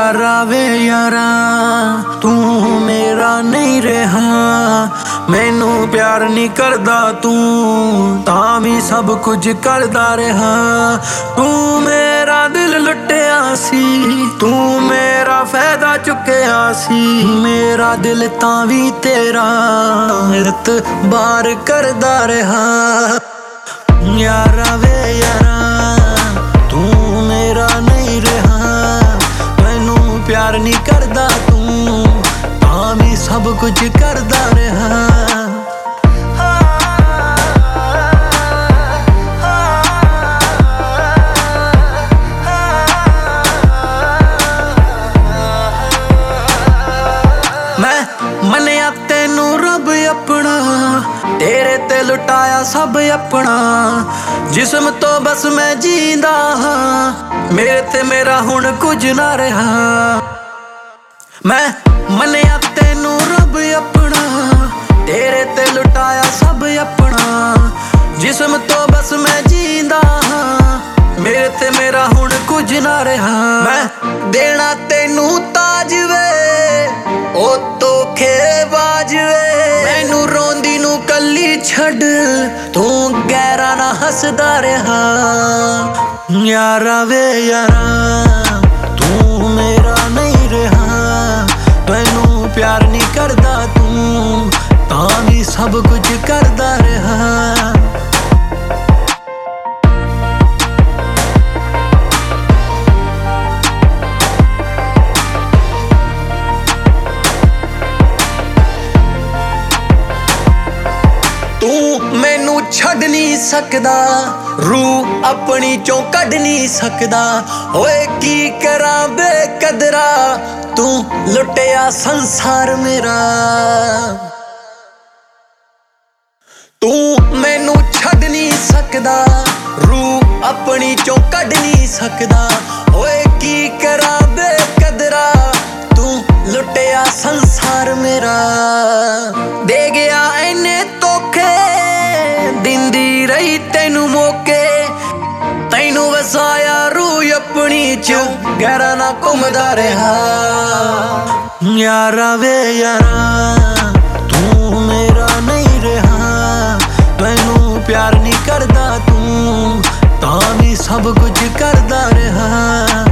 यारा वे यारा तू मेरा नहीं रहा, मैनू प्यार नहीं करदा तू तां भी सब कुछ करदा रहा। तू मेरा दिल लुटिया सी, तू मेरा फायदा चुकिया सी, मेरा दिल तां भी तेरा इतबार करदा रहा। यारा वे यारा तू मेरा नहीं रहा, मैनू प्यार नहीं करदा तू तां भी सब कुछ करदा रहा। मैं मनिया तेनू रब अपना, तेरे ते लुटाया सब अपना, जिस्म तो बस मैं जींदा हाँ, मेरे ते मेरा हुण कुछ ना रहा। मैं मनिया तेनू रब अपना, तेरे ते लुटाया सब अपना, जिस्म तो बस मैं जींदा हाँ, मेरे ते मेरा हुण कुछ ना रहा। मैं देना तेनू ताज वे ओ धोखेबाज वे, मैनू रोंदी नू कली छड़ तू गैरा ना हसदा रहा। यारा वे यारा तू मेरा नहीं रहा, मैनू प्यार नहीं करदा तू तां भी सब कुछ करदा रहा। तू मैनू छड़ नहीं सकदा, रूह अपनी चों कढ नहीं सकदा, ओए की करा बेकदरा तू लुटिया संसार मेरा। तू मैनू छड़ नहीं सकदा, रूह अपनी चों कढ नहीं सकदा, ओए की करा बेकदरा तू लुटिया संसार मेरा। दे गया इन्ने धोखे दिंदी रही तेनू मौके, तैनू वसाया रूह अपनी च गैरा ना घुमदा रहा। यारा वे यारा तू मेरा नहीं रहा, मैनू प्यार नहीं करदा तू तां भी सब कुछ करदा रहा।